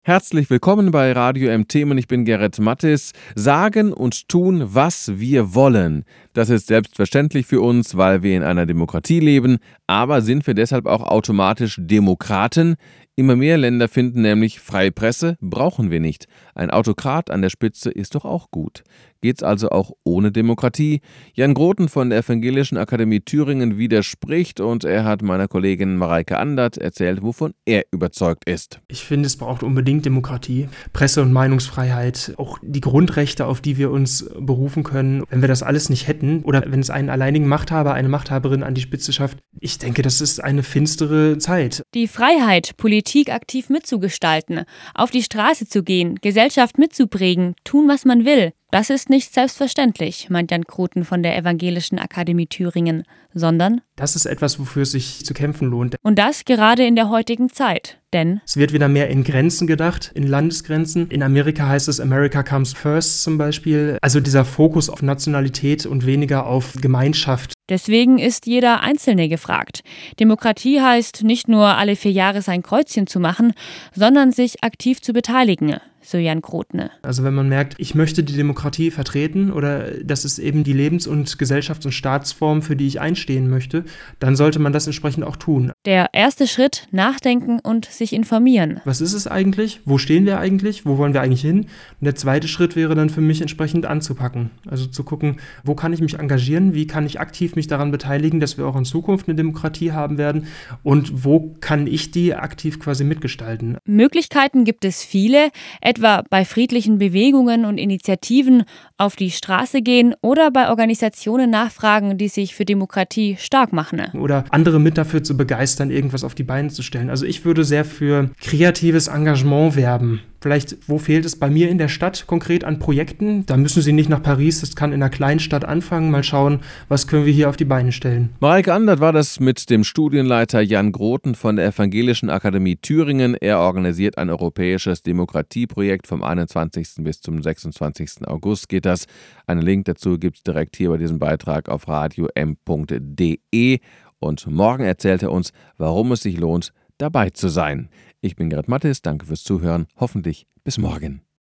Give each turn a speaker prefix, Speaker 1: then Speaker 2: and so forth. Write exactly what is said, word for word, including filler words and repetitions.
Speaker 1: Herzlich willkommen bei Radio M T und ich bin Gerrit Mattis. Sagen und tun, was wir wollen. Das ist selbstverständlich für uns, weil wir in einer Demokratie leben. Aber sind wir deshalb auch automatisch Demokraten? Immer mehr Länder finden nämlich, freie Presse brauchen wir nicht. Ein Autokrat an der Spitze ist doch auch gut. Geht's also auch ohne Demokratie? Jan Groten von der Evangelischen Akademie Thüringen widerspricht und er hat meiner Kollegin Mareike Andert erzählt, wovon er überzeugt ist.
Speaker 2: Ich finde, es braucht unbedingt Demokratie, Presse- und Meinungsfreiheit, auch die Grundrechte, auf die wir uns berufen können. Wenn wir das alles nicht hätten oder wenn es einen alleinigen Machthaber, eine Machthaberin an die Spitze schafft, ich denke, das ist eine finstere Zeit.
Speaker 3: Die Freiheit, Politik aktiv mitzugestalten, auf die Straße zu gehen, Gesellschaft mitzuprägen, tun, was man will, das ist nicht selbstverständlich, meint Jan Groten von der Evangelischen Akademie Thüringen, sondern
Speaker 2: das ist etwas, wofür es sich zu kämpfen lohnt.
Speaker 3: Und das gerade in der heutigen Zeit, denn
Speaker 2: es wird wieder mehr in Grenzen gedacht, in Landesgrenzen. In Amerika heißt es America comes first zum Beispiel. Also dieser Fokus auf Nationalität und weniger auf Gemeinschaft.
Speaker 3: Deswegen ist jeder Einzelne gefragt. Demokratie heißt nicht nur alle vier Jahre sein Kreuzchen zu machen, sondern sich aktiv zu beteiligen. So Jan Groten.
Speaker 2: Also wenn man merkt, ich möchte die Demokratie vertreten oder das ist eben die Lebens- und Gesellschafts- und Staatsform, für die ich einstehen möchte, dann sollte man das entsprechend auch tun.
Speaker 3: Der erste Schritt, nachdenken und sich informieren.
Speaker 2: Was ist es eigentlich? Wo stehen wir eigentlich? Wo wollen wir eigentlich hin? Und der zweite Schritt wäre dann für mich entsprechend anzupacken. Also zu gucken, wo kann ich mich engagieren? Wie kann ich aktiv mich daran beteiligen, dass wir auch in Zukunft eine Demokratie haben werden? Und wo kann ich die aktiv quasi mitgestalten?
Speaker 3: Möglichkeiten gibt es viele, etwa bei friedlichen Bewegungen und Initiativen auf die Straße gehen oder bei Organisationen nachfragen, die sich für Demokratie stark machen.
Speaker 2: Oder andere mit dafür zu begeistern, irgendwas auf die Beine zu stellen. Also ich würde sehr für kreatives Engagement werben. Vielleicht, wo fehlt es bei mir in der Stadt konkret an Projekten? Da müssen Sie nicht nach Paris, das kann in einer kleinen Stadt anfangen. Mal schauen, was können wir hier auf die Beine stellen.
Speaker 1: Mareike Andert war das mit dem Studienleiter Jan Groten von der Evangelischen Akademie Thüringen. Er organisiert ein europäisches Demokratieprojekt vom einundzwanzigsten bis zum sechsundzwanzigsten August geht das. Einen Link dazu gibt es direkt hier bei diesem Beitrag auf radio m punkt d e. Und morgen erzählt er uns, warum es sich lohnt, dabei zu sein. Ich bin Gerrit Mattis, danke fürs Zuhören, hoffentlich bis morgen.